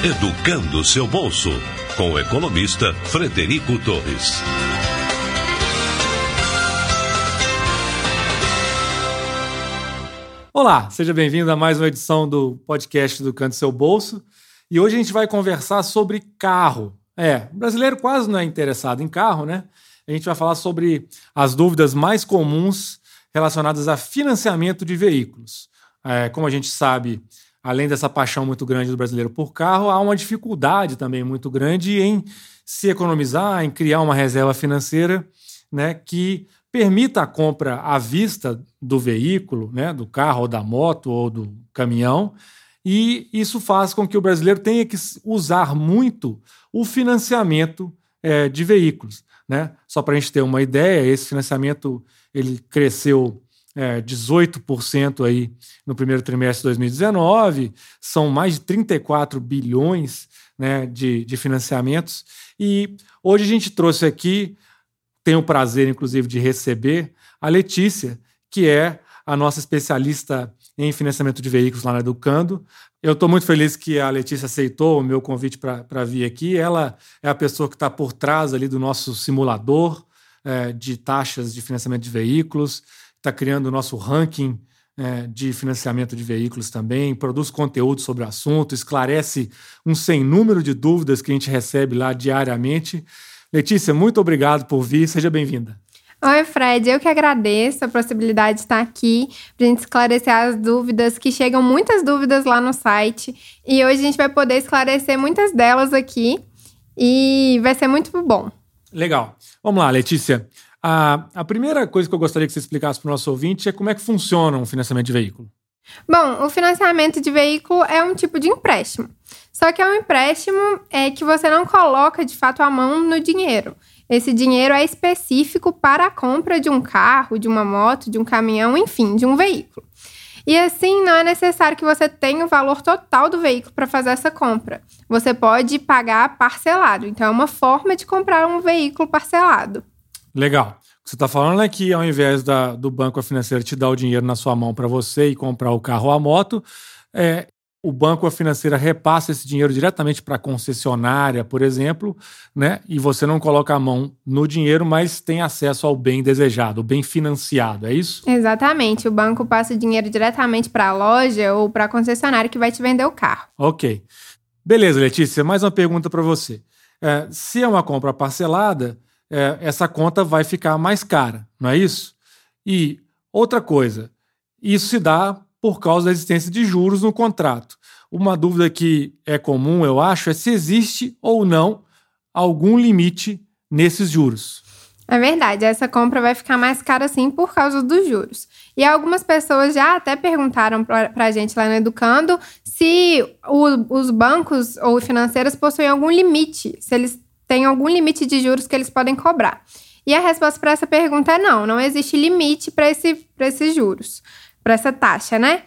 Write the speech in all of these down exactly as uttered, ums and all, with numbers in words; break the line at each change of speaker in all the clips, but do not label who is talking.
Educando o seu bolso, com o economista Frederico Torres.
Olá, seja bem-vindo a mais uma edição do podcast Educando o seu bolso. E hoje a gente vai conversar sobre carro. É, o brasileiro quase não é interessado em carro, né? A gente vai falar sobre as dúvidas mais comuns relacionadas a financiamento de veículos. É, como a gente sabe, além dessa paixão muito grande do brasileiro por carro, há uma dificuldade também muito grande em se economizar, em criar uma reserva financeira, né, que permita a compra à vista do veículo, né, do carro ou da moto ou do caminhão, e isso faz com que o brasileiro tenha que usar muito o financiamento é, de veículos, né? Só para a gente ter uma ideia, esse financiamento ele cresceu é, dezoito por cento aí no primeiro trimestre de dois mil e dezenove, são mais de trinta e quatro bilhões, né, de, de financiamentos, e hoje a gente trouxe aqui, tenho o prazer, inclusive, de receber a Letícia, que é a nossa especialista em financiamento de veículos lá na Educando. Eu estou muito feliz que a Letícia aceitou o meu convite para vir aqui. Ela é a pessoa que está por trás ali do nosso simulador é, de taxas de financiamento de veículos, está criando o nosso ranking é, de financiamento de veículos também, produz conteúdo sobre o assunto, esclarece um sem número de dúvidas que a gente recebe lá diariamente. Letícia, muito obrigado por vir, seja bem-vinda.
Oi, Fred, eu que agradeço a possibilidade de estar aqui para a gente esclarecer as dúvidas, que chegam muitas dúvidas lá no site, e hoje a gente vai poder esclarecer muitas delas aqui e vai ser muito bom. Legal.
Vamos lá, Letícia. A, a primeira coisa que eu gostaria que você explicasse para o nosso ouvinte é como é que funciona um financiamento de veículo.
Bom, o financiamento de veículo é um tipo de empréstimo. Só que é um empréstimo é, que você não coloca, de fato, a mão no dinheiro. Esse dinheiro é específico para a compra de um carro, de uma moto, de um caminhão, enfim, de um veículo. E assim, não é necessário que você tenha o valor total do veículo para fazer essa compra. Você pode pagar parcelado. Então, é uma forma de comprar um veículo parcelado.
Legal. O que você está falando é que, ao invés da, do banco financeiro te dar o dinheiro na sua mão para você e comprar o carro ou a moto, é, o banco financeiro repassa esse dinheiro diretamente para a concessionária, por exemplo, né? E você não coloca a mão no dinheiro, mas tem acesso ao bem desejado, o bem financiado, é isso?
Exatamente. O banco passa o dinheiro diretamente para a loja ou para a concessionária que vai te vender o carro.
Ok. Beleza, Letícia, mais uma pergunta para você. É, se é uma compra parcelada, é, essa conta vai ficar mais cara, não é isso? E outra coisa, isso se dá por causa da existência de juros no contrato. Uma dúvida que é comum, eu acho, é se existe ou não algum limite nesses juros.
É verdade, essa compra vai ficar mais cara sim por causa dos juros. E algumas pessoas já até perguntaram para a gente lá no Educando se o, os bancos ou financeiras possuem algum limite, se eles têm algum limite de juros que eles podem cobrar. E a resposta para essa pergunta é não, não existe limite para esse, para esses juros, para essa taxa, né?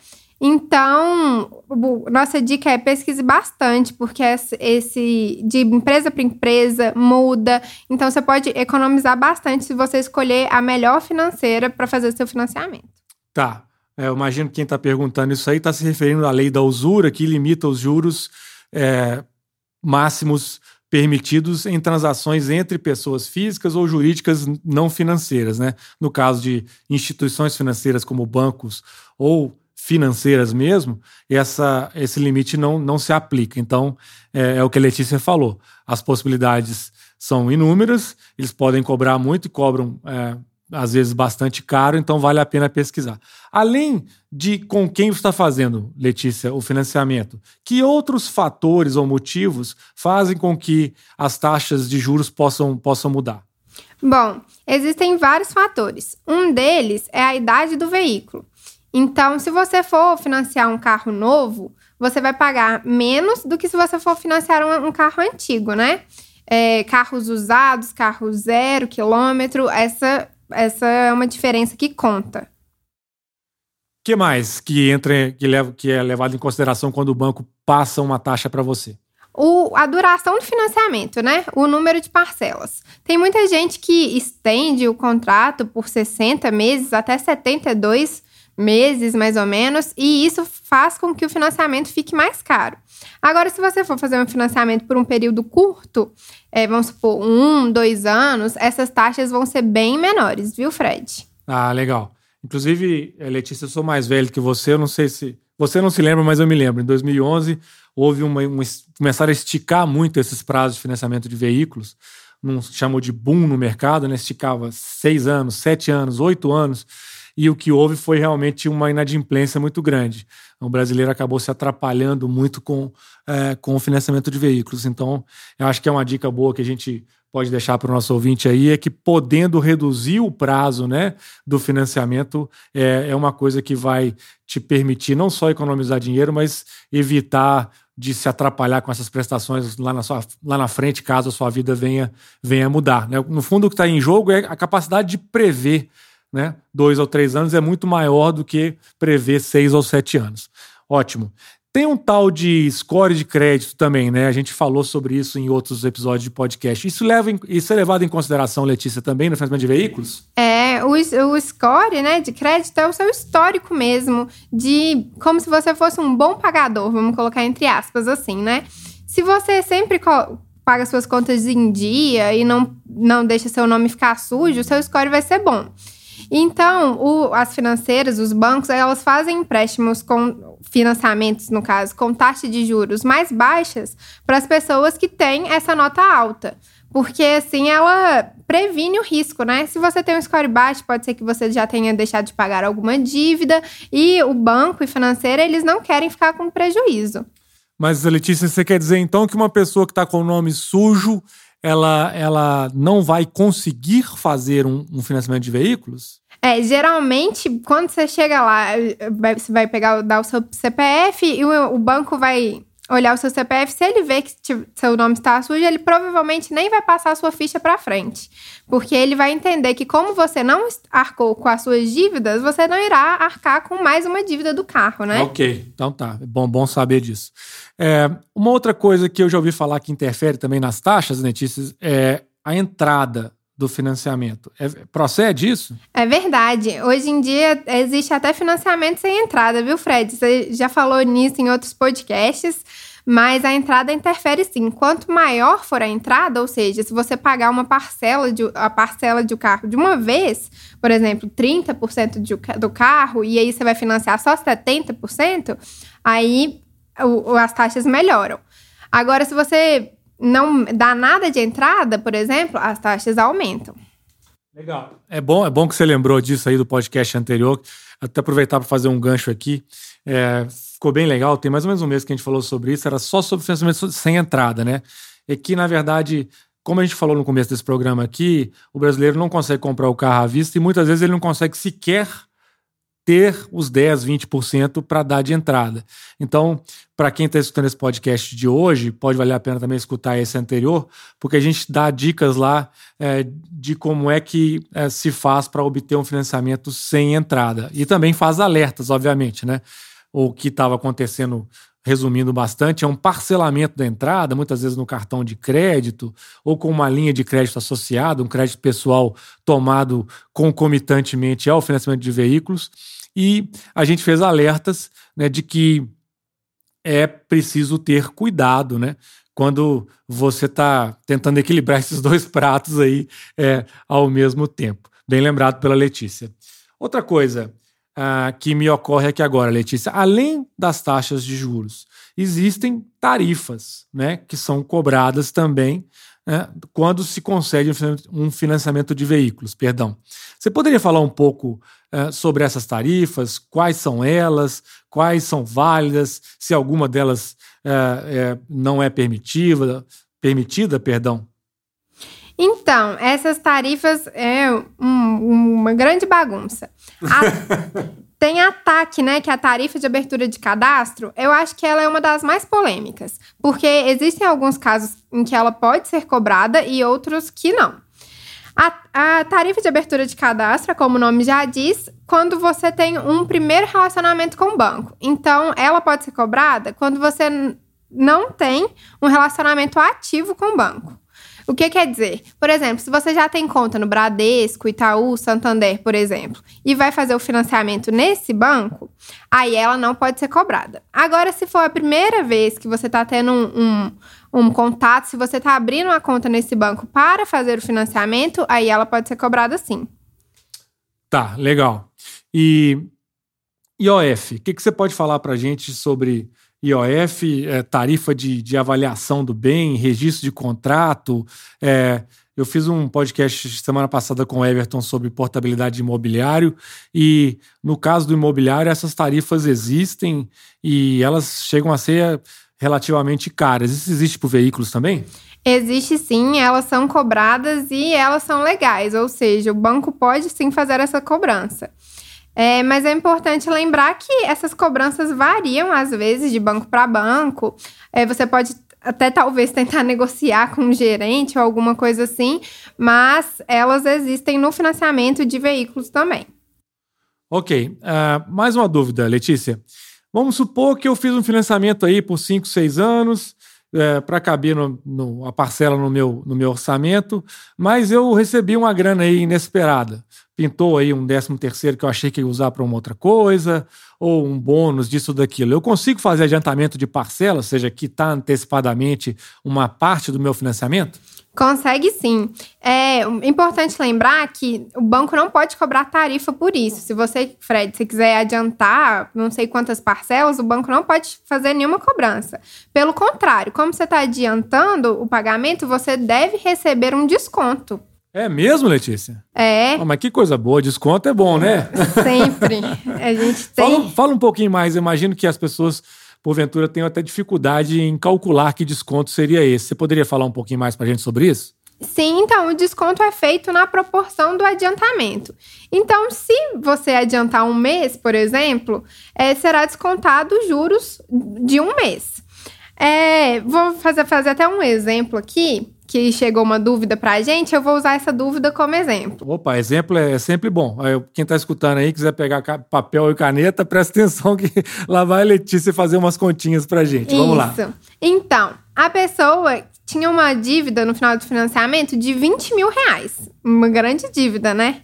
Então, nossa dica é pesquise bastante, porque esse de empresa para empresa muda. Então, você pode economizar bastante se você escolher a melhor financeira para fazer o seu financiamento.
Tá. É, eu imagino que quem está perguntando isso aí está se referindo à lei da usura, que limita os juros é, máximos permitidos em transações entre pessoas físicas ou jurídicas não financeiras, né? No caso de instituições financeiras como bancos ou financeiras mesmo, essa, esse limite não, não se aplica. Então, é, é o que a Letícia falou. As possibilidades são inúmeras, eles podem cobrar muito e cobram, é, às vezes, bastante caro, então vale a pena pesquisar. Além de com quem você está fazendo, Letícia, o financiamento, que outros fatores ou motivos fazem com que as taxas de juros possam, possam mudar?
Bom, existem vários fatores. Um deles é a idade do veículo. Então, se você for financiar um carro novo, você vai pagar menos do que se você for financiar um, um carro antigo, né? É, carros usados, carros zero quilômetro, essa, essa é uma diferença que conta.
O que mais que, entra, que, leva, que é levado em consideração quando o banco passa uma taxa para você?
O, a duração do financiamento, né? O número de parcelas. Tem muita gente que estende o contrato por sessenta meses até setenta e dois meses, mais ou menos, e isso faz com que o financiamento fique mais caro. Agora, se você for fazer um financiamento por um período curto, é, vamos supor, um, dois anos, essas taxas vão ser bem menores, viu, Fred?
Ah, legal. Inclusive, Letícia, eu sou mais velho que você, eu não sei se... Você não se lembra, mas eu me lembro. Em dois mil e onze, houve uma... uma começaram a esticar muito esses prazos de financiamento de veículos, não chamou de boom no mercado, né? Esticava seis anos, sete anos, oito anos, e o que houve foi realmente uma inadimplência muito grande. O brasileiro acabou se atrapalhando muito com, é, com o financiamento de veículos. Então, eu acho que é uma dica boa que a gente pode deixar para o nosso ouvinte aí, é que podendo reduzir o prazo, né, do financiamento, é, é uma coisa que vai te permitir não só economizar dinheiro, mas evitar de se atrapalhar com essas prestações lá na, sua, lá na frente, caso a sua vida venha, venha mudar, né? No fundo, o que está em jogo é a capacidade de prever, né? Dois ou três anos é muito maior do que prever seis ou sete anos. Ótimo. Tem um tal de score de crédito também, né? A gente falou sobre isso em outros episódios de podcast. Isso, leva em, isso é levado em consideração, Letícia, também no financiamento de veículos?
É, o, o score, né, de crédito é o seu histórico mesmo, de como se você fosse um bom pagador, vamos colocar entre aspas assim, né? Se você sempre paga suas contas em dia e não, não deixa seu nome ficar sujo, seu score vai ser bom. Então, o, as financeiras, os bancos, elas fazem empréstimos com financiamentos, no caso, com taxa de juros mais baixas para as pessoas que têm essa nota alta. Porque, assim, ela previne o risco, né? Se você tem um score baixo, pode ser que você já tenha deixado de pagar alguma dívida e o banco e financeira, eles não querem ficar com prejuízo.
Mas, Letícia, você quer dizer, então, que uma pessoa que está com o nome sujo, ela, ela não vai conseguir fazer um, um financiamento de veículos?
É, geralmente, quando você chega lá, você vai pegar, dar o seu C P F e o, o banco vai olhar o seu C P F. Se ele vê que tipo, seu nome está sujo, ele provavelmente nem vai passar a sua ficha para frente. Porque ele vai entender que como você não arcou com as suas dívidas, você não irá arcar com mais uma dívida do carro, né?
Ok, então tá. É bom, bom saber disso. É, uma outra coisa que eu já ouvi falar que interfere também nas taxas, Letícia, é a entrada do financiamento. É, procede isso?
É verdade. Hoje em dia existe até financiamento sem entrada, viu, Fred? Você já falou nisso em outros podcasts, mas a entrada interfere sim. Quanto maior for a entrada, ou seja, se você pagar uma parcela de, a parcela de um carro de uma vez, por exemplo, trinta por cento de, do carro, e aí você vai financiar só setenta por cento, aí o, as taxas melhoram. Agora, se você não dá nada de entrada, por exemplo, as taxas aumentam.
Legal. É bom, é bom que você lembrou disso aí do podcast anterior. Até aproveitar para fazer um gancho aqui. É, ficou bem legal. Tem mais ou menos um mês que a gente falou sobre isso. Era só sobre financiamento sem entrada, né? É que, na verdade, como a gente falou no começo desse programa aqui, o brasileiro não consegue comprar o carro à vista e muitas vezes ele não consegue sequer ter os dez, vinte por cento para dar de entrada. Então, para quem está escutando esse podcast de hoje, pode valer a pena também escutar esse anterior, porque a gente dá dicas lá é, de como é que é, se faz para obter um financiamento sem entrada. E também faz alertas, obviamente, né? O que estava acontecendo, resumindo bastante, é um parcelamento da entrada, muitas vezes no cartão de crédito ou com uma linha de crédito associada, um crédito pessoal tomado concomitantemente ao financiamento de veículos. E a gente fez alertas, né, de que é preciso ter cuidado, né, quando você está tentando equilibrar esses dois pratos aí é, ao mesmo tempo. Bem lembrado pela Letícia. Outra coisa uh, que me ocorre aqui agora, Letícia, além das taxas de juros, existem tarifas, né, que são cobradas também né, quando se concede um financiamento de veículos. Perdão. Você poderia falar um pouco uh, sobre essas tarifas? Quais são elas? Quais são válidas? Se alguma delas uh, uh, não é permitida, permitida, perdão?
Então, essas tarifas é um, uma grande bagunça. A, tem a T A C, né, que é a tarifa de abertura de cadastro. Eu acho que ela é uma das mais polêmicas, porque existem alguns casos em que ela pode ser cobrada e outros que não. A, a tarifa de abertura de cadastro, como o nome já diz, quando você tem um primeiro relacionamento com o banco. Então, ela pode ser cobrada quando você não tem um relacionamento ativo com o banco. O que quer dizer? Por exemplo, se você já tem conta no Bradesco, Itaú, Santander, por exemplo, e vai fazer o financiamento nesse banco, aí ela não pode ser cobrada. Agora, se for a primeira vez que você está tendo um, um, um contato, se você está abrindo uma conta nesse banco para fazer o financiamento, aí ela pode ser cobrada sim.
Tá, legal. E I O F, o que, que você pode falar para a gente sobre I O F, é, tarifa de, de avaliação do bem, registro de contrato? É, eu fiz um podcast semana passada com o Everton sobre portabilidade de imobiliário e, no caso do imobiliário, essas tarifas existem e elas chegam a ser relativamente caras. Isso existe para veículos também?
Existe sim, elas são cobradas e elas são legais, ou seja, o banco pode sim fazer essa cobrança. É, mas é importante lembrar que essas cobranças variam, às vezes, de banco para banco. É, você pode até, talvez, tentar negociar com um gerente ou alguma coisa assim, mas elas existem no financiamento de veículos também.
Ok. Uh, mais uma dúvida, Letícia. Vamos supor que eu fiz um financiamento aí por cinco, seis anos, é, para caber no, no, a parcela no meu, no meu orçamento, mas eu recebi uma grana aí inesperada. Pintou aí um décimo terceiro que eu achei que ia usar para uma outra coisa, ou um bônus disso ou daquilo. Eu consigo fazer adiantamento de parcela, ou seja, quitar antecipadamente uma parte do meu financiamento?
Consegue sim. É importante lembrar que o banco não pode cobrar tarifa por isso. Se você, Fred, se quiser adiantar não sei quantas parcelas, o banco não pode fazer nenhuma cobrança. Pelo contrário, como você está adiantando o pagamento, você deve receber um desconto.
É mesmo, Letícia?
É.
Oh, mas que coisa boa, desconto é bom, né?
Sempre. A gente tem...
Fala, fala um pouquinho mais, eu imagino que as pessoas, porventura, tenham até dificuldade em calcular que desconto seria esse. Você poderia falar um pouquinho mais pra gente sobre isso?
Sim, então, o desconto é feito na proporção do adiantamento. Então, se você adiantar um mês, por exemplo, é, será descontado juros de um mês. É, vou fazer, fazer até um exemplo aqui, que chegou uma dúvida pra gente, eu vou usar essa dúvida como exemplo.
Opa, exemplo é sempre bom. Quem tá escutando aí, quiser pegar papel e caneta, presta atenção que lá vai a Letícia fazer umas continhas pra gente.
Isso.
Vamos lá.
Então, a pessoa tinha uma dívida no final do financiamento de vinte mil reais. Uma grande dívida, né?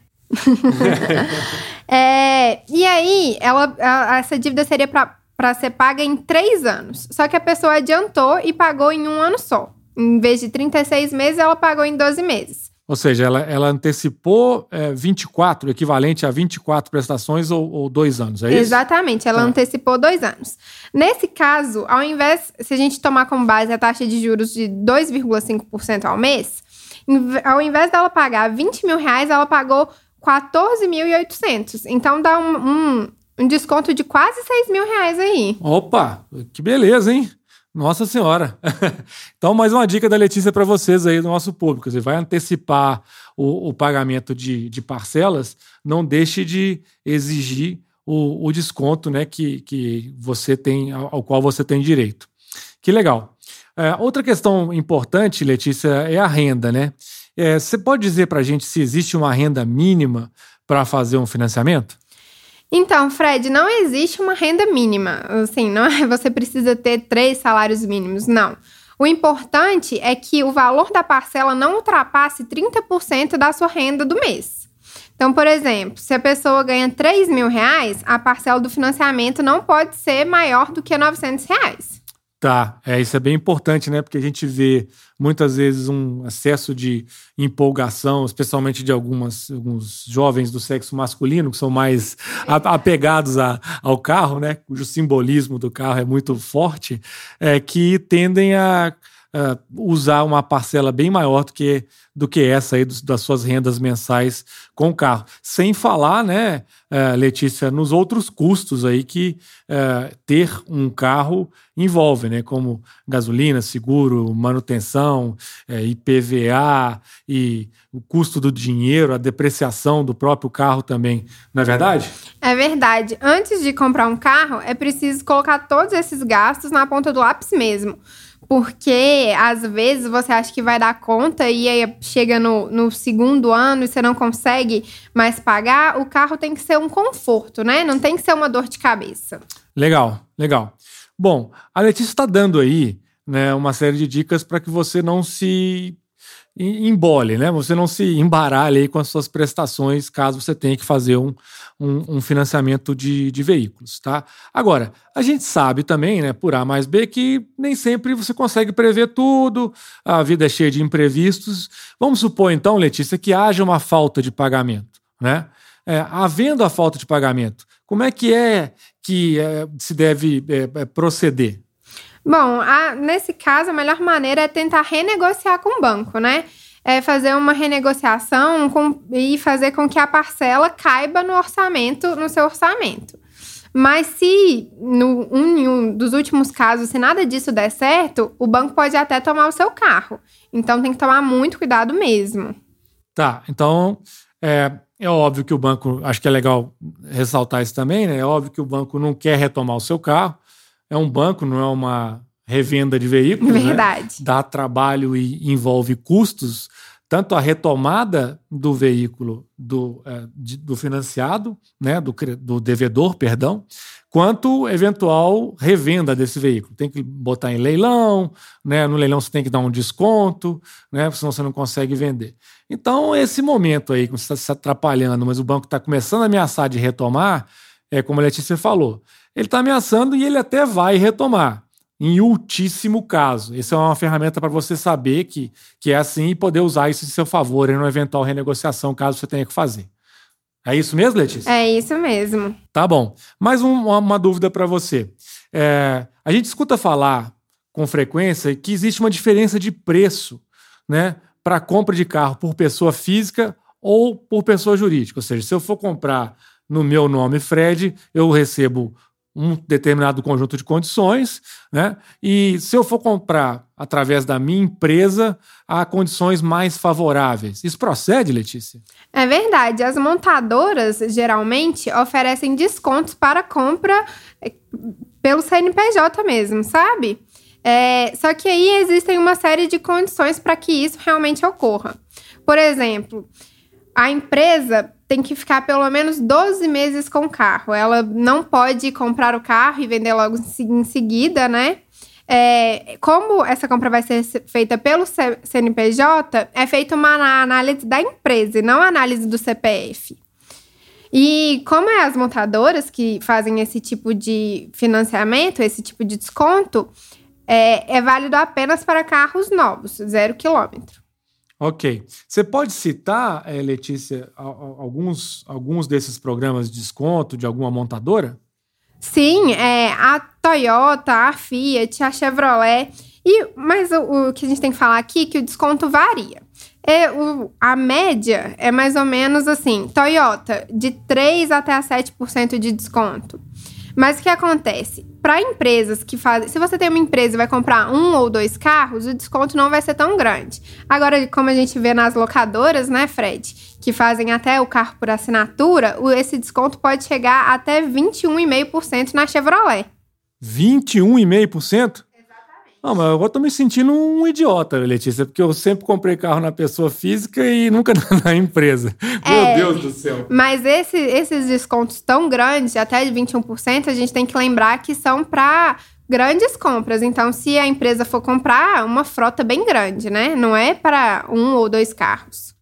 é, e aí, ela, essa dívida seria pra, pra ser paga em três anos. Só que a pessoa adiantou e pagou em um ano só. Em vez de trinta e seis meses, ela pagou em doze meses.
Ou seja, ela, ela antecipou é, vinte e quatro, equivalente a vinte e quatro prestações ou, ou dois anos, é isso?
Exatamente, ela tá. antecipou dois anos. Nesse caso, ao invés, se a gente tomar como base a taxa de juros de dois vírgula cinco por cento ao mês, ao invés dela pagar vinte mil reais, ela pagou quatorze mil e oitocentos. Então, dá um, um, um desconto de quase seis mil reais aí.
Opa, que beleza, hein? Nossa Senhora! Então, mais uma dica da Letícia para vocês aí do nosso público. Você vai antecipar o, o pagamento de, de parcelas, não deixe de exigir o, o desconto, né, que, que você tem, ao, ao qual você tem direito. Que legal! É, outra questão importante, Letícia, é a renda, né? É, você pode dizer para a gente se existe uma renda mínima para fazer um financiamento?
Então, Fred, não existe uma renda mínima. Assim, não é você precisa ter três salários mínimos, não. O importante é que o valor da parcela não ultrapasse trinta por cento da sua renda do mês. Então, por exemplo, se a pessoa ganha três mil reais, a parcela do financiamento não pode ser maior do que novecentos reais.
Tá, é, isso é bem importante, né? Porque a gente vê muitas vezes um excesso de empolgação, especialmente de algumas, alguns jovens do sexo masculino, que são mais apegados a, ao carro, né? Cujo simbolismo do carro é muito forte, é, que tendem a, a usar uma parcela bem maior do que, do que essa aí dos, das suas rendas mensais com o carro. Sem falar, né, uh, Letícia, nos outros custos aí que uh, ter um carro envolve, né, como gasolina, seguro, manutenção, uh, I P V A e o custo do dinheiro, a depreciação do próprio carro também, não é verdade?
É verdade. Antes de comprar um carro, é preciso colocar todos esses gastos na ponta do lápis mesmo. Porque, às vezes, você acha que vai dar conta e aí chega no, no segundo ano e você não consegue mais pagar. O carro tem que ser um conforto, né? Não tem que ser uma dor de cabeça.
Legal, legal. Bom, a Letícia está dando aí, né, uma série de dicas para que você não se embole, né? Você não se embaralhe aí com as suas prestações caso você tenha que fazer um, um, um financiamento de, de veículos, tá? Agora, a gente sabe também, né, por A mais B, que nem sempre você consegue prever tudo, a vida é cheia de imprevistos. Vamos supor, então, Letícia, que haja uma falta de pagamento, né? É, havendo a falta de pagamento, como é que é que é, se deve é, proceder?
Bom, a, nesse caso, a melhor maneira é tentar renegociar com o banco, né? É fazer uma renegociação com, e fazer com que a parcela caiba no orçamento, no seu orçamento. Mas se, no um, um dos últimos casos, se nada disso der certo, o banco pode até tomar o seu carro. Então, tem que tomar muito cuidado mesmo.
Tá, então, é, é óbvio que o banco, acho que é legal ressaltar isso também, né? É óbvio que o banco não quer retomar o seu carro. É um banco, não é uma revenda de veículos.
Verdade.
Né? Dá trabalho e envolve custos, tanto a retomada do veículo do, é, de, do financiado, né? do, do devedor, perdão, quanto eventual revenda desse veículo. Tem que botar em leilão, né? No leilão você tem que dar um desconto, né? Senão você não consegue vender. Então, esse momento aí, que você está se atrapalhando, mas o banco está começando a ameaçar de retomar, é como a Letícia falou, ele está ameaçando e ele até vai retomar, em ultíssimo caso. Essa é uma ferramenta para você saber que, que é assim e poder usar isso em seu favor em uma eventual renegociação, caso você tenha que fazer. É isso mesmo, Letícia?
É isso mesmo.
Tá bom. Mais um, uma, uma dúvida para você. É, a gente escuta falar com frequência que existe uma diferença de preço, né, para compra de carro por pessoa física ou por pessoa jurídica. Ou seja, se eu for comprar no meu nome, Fred, eu recebo um determinado conjunto de condições, né? E se eu for comprar através da minha empresa, há condições mais favoráveis. Isso procede, Letícia?
É verdade. As montadoras, geralmente, oferecem descontos para compra pelo C N P J mesmo, sabe? É, só que aí existem uma série de condições para que isso realmente ocorra. Por exemplo, a empresa tem que ficar pelo menos doze meses com o carro. Ela não pode comprar o carro e vender logo em seguida, né? É, como essa compra vai ser feita pelo C N P J, é feita uma análise da empresa e não análise do C P F. E como é as montadoras que fazem esse tipo de financiamento, esse tipo de desconto, é, é válido apenas para carros novos, zero quilômetro.
Ok. Você pode citar, é, Letícia, alguns, alguns desses programas de desconto de alguma montadora?
Sim, é, a Toyota, a Fiat, a Chevrolet. E, mas o, o que a gente tem que falar aqui é que o desconto varia. É, o, a média é mais ou menos assim, Toyota, de três por cento até sete por cento de desconto. Mas o que acontece? Para empresas que fazem... Se você tem uma empresa e vai comprar um ou dois carros, o desconto não vai ser tão grande. Agora, como a gente vê nas locadoras, né, Fred? Que fazem até o carro por assinatura, esse desconto pode chegar até vinte e um vírgula cinco por cento na Chevrolet.
vinte e um vírgula cinco por cento? Não, mas agora eu tô me sentindo um idiota, Letícia, porque eu sempre comprei carro na pessoa física e nunca na empresa.
É,
Meu Deus do céu.
Mas esse, esses descontos tão grandes, até de vinte e um por cento, a gente tem que lembrar que são para grandes compras. Então, se a empresa for comprar, uma frota bem grande, né? Não é para um ou dois carros.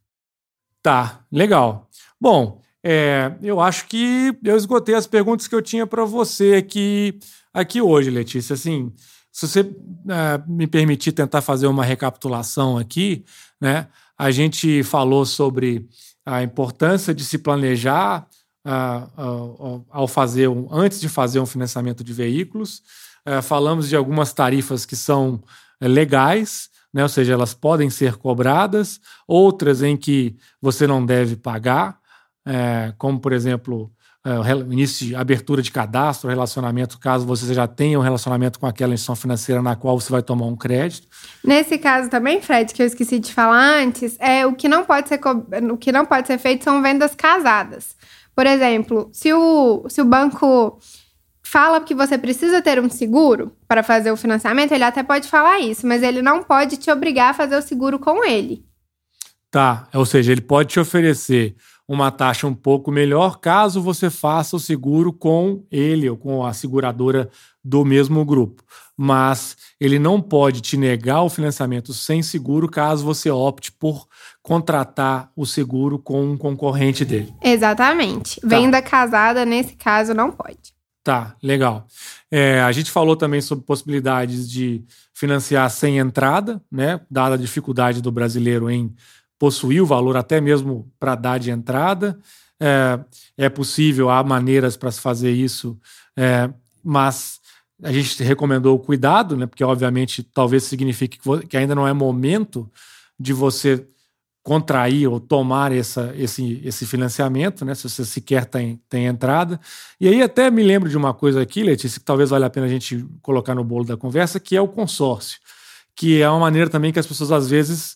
Tá, legal. Bom, é, eu acho que eu esgotei as perguntas que eu tinha para você aqui, aqui hoje, Letícia. Assim, se você uh, me permitir tentar fazer uma recapitulação aqui, né? A gente falou sobre a importância de se planejar uh, uh, uh, ao fazer um, antes de fazer um financiamento de veículos. Uh, falamos de algumas tarifas que são uh, legais, né? Ou seja, elas podem ser cobradas, outras em que você não deve pagar, uh, como, por exemplo, Uh, início de abertura de cadastro, relacionamento, caso você já tenha um relacionamento com aquela instituição financeira na qual você vai tomar um crédito.
Nesse caso também, Fred, que eu esqueci de falar antes, é, o, que não pode ser co- o que não pode ser feito são vendas casadas. Por exemplo, se o, se o banco fala que você precisa ter um seguro para fazer o financiamento, ele até pode falar isso, mas ele não pode te obrigar a fazer o seguro com ele.
Tá, ou seja, ele pode te oferecer uma taxa um pouco melhor caso você faça o seguro com ele ou com a seguradora do mesmo grupo. mas ele não pode te negar o financiamento sem seguro caso você opte por contratar o seguro com um concorrente dele.
Exatamente.
Tá.
Venda casada, nesse caso, não pode.
Tá, legal. É, a gente falou também sobre possibilidades de financiar sem entrada, né? Dada a dificuldade do brasileiro em possuir o valor até mesmo para dar de entrada. É, é possível, há maneiras para se fazer isso, é, mas a gente recomendou o cuidado, né? Porque obviamente talvez signifique que ainda não é momento de você contrair ou tomar essa, esse, esse financiamento, né? Se você sequer tem, tem entrada. E aí até me lembro de uma coisa aqui, Letícia, que talvez valha a pena a gente colocar no bolo da conversa, que é o consórcio, que é uma maneira também que as pessoas às vezes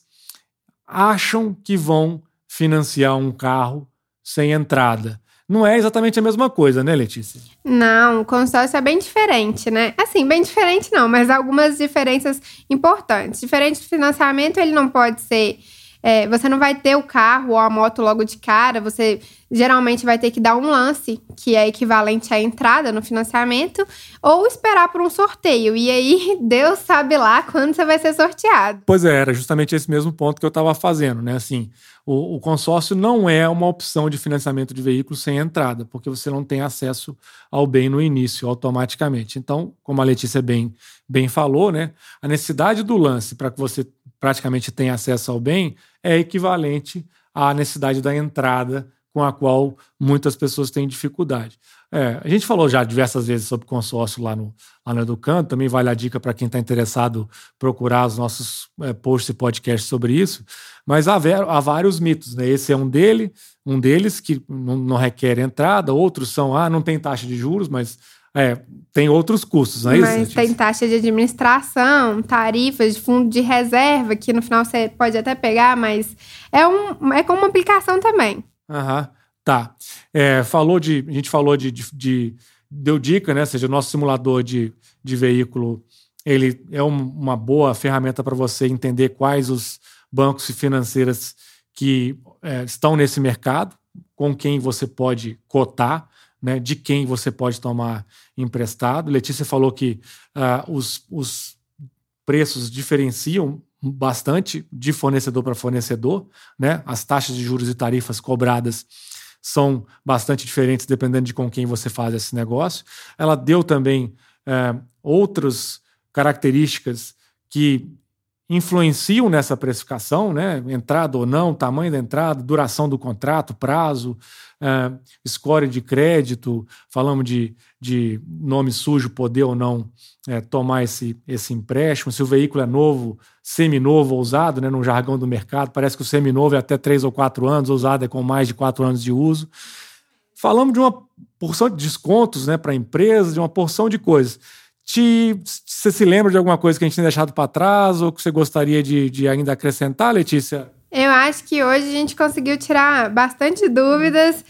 acham que vão financiar um carro sem entrada. Não é exatamente a mesma coisa, né, Letícia?
Não, o consórcio é bem diferente, né? Assim, bem diferente não, mas algumas diferenças importantes. Diferente do financiamento, ele não pode ser... É, você não vai ter o carro ou a moto logo de cara, você geralmente vai ter que dar um lance, que é equivalente à entrada no financiamento, ou esperar por um sorteio. E aí, Deus sabe lá quando você vai ser sorteado.
Pois é, era justamente esse mesmo ponto que eu estava fazendo, né? Assim, o, o consórcio não é uma opção de financiamento de veículos sem entrada, porque você não tem acesso ao bem no início, automaticamente. Então, como a Letícia bem, bem falou, né? A necessidade do lance para que você praticamente tenha acesso ao bem é equivalente à necessidade da entrada com a qual muitas pessoas têm dificuldade. É, a gente falou já diversas vezes sobre consórcio lá no, lá no Educando, também vale a dica para quem está interessado procurar os nossos é, posts e podcasts sobre isso, mas há, há vários mitos, né? Esse é um, dele, um deles que não, não requer entrada, outros são, ah, não tem taxa de juros, mas é, tem outros custos, não é
mas
isso?
Mas tem taxa de administração, tarifas de fundo de reserva, que no final você pode até pegar, mas é, um, é como uma aplicação também.
Aham, tá. É, falou de, a gente falou de, de, de... Deu dica, né? Ou seja, o nosso simulador de, de veículo, ele é um, uma boa ferramenta para você entender quais os bancos e financeiras que é, estão nesse mercado, com quem você pode cotar, né, de quem você pode tomar emprestado. Letícia falou que uh, os, os preços diferenciam bastante de fornecedor para fornecedor, né? As taxas de juros e tarifas cobradas são bastante diferentes dependendo de com quem você faz esse negócio. Ela deu também uh, outras características que influenciam nessa precificação, né? Entrada ou não, tamanho da entrada, duração do contrato, prazo, uh, score de crédito, falamos de, de nome sujo, poder ou não é, tomar esse, esse empréstimo, se o veículo é novo, seminovo ou usado, né? No jargão do mercado, parece que o seminovo é até três ou quatro anos, o usado é com mais de quatro anos de uso. Falamos de uma porção de descontos, né, para a empresa, de uma porção de coisas. Te, você se lembra de alguma coisa que a gente tem deixado para trás ou que você gostaria de, de ainda acrescentar, Letícia?
Eu acho que hoje a gente conseguiu tirar bastante dúvidas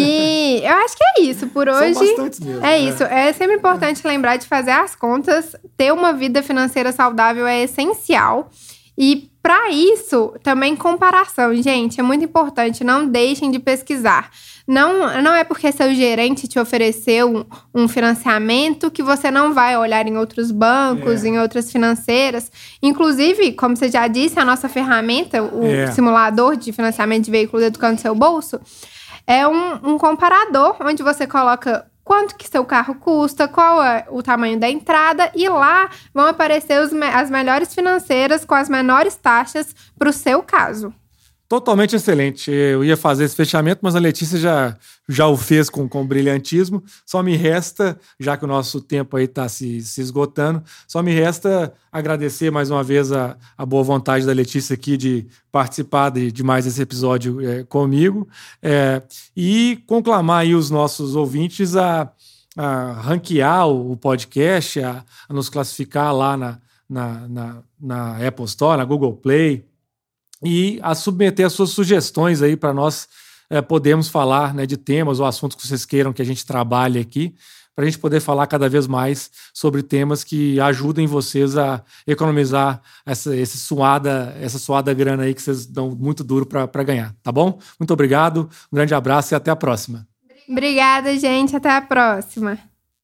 e eu acho que é isso por hoje.
São bastantes mesmo,
é
né?
isso. É sempre importante lembrar de fazer as contas. Ter uma vida financeira saudável é essencial. E para isso, também comparação, gente, é muito importante. Não deixem de pesquisar. Não, não é porque seu gerente te ofereceu um, um financiamento que você não vai olhar em outros bancos, é. em outras financeiras. Inclusive, como você já disse, a nossa ferramenta, o é. simulador de financiamento de veículo Educando Seu Bolso, é um, um comparador onde você coloca quanto que seu carro custa, qual é o tamanho da entrada, e lá vão aparecer os, as melhores financeiras com as menores taxas para o seu caso.
Totalmente excelente. Eu ia fazer esse fechamento, mas a Letícia já, já o fez com, com brilhantismo. Só me resta, já que o nosso tempo aí está se, se esgotando, só me resta agradecer mais uma vez a, a boa vontade da Letícia aqui de participar de, de mais esse episódio é, comigo é, e conclamar aí os nossos ouvintes a, a ranquear o, o podcast, a, a nos classificar lá na, na, na, na Apple Store, na Google Play, e a submeter as suas sugestões aí para nós é, podermos falar, né, de temas ou assuntos que vocês queiram que a gente trabalhe aqui, para a gente poder falar cada vez mais sobre temas que ajudem vocês a economizar essa, esse suada, essa suada grana aí que vocês dão muito duro para ganhar, tá bom? Muito obrigado, um grande abraço e até a próxima.
Obrigada, gente. Até a próxima.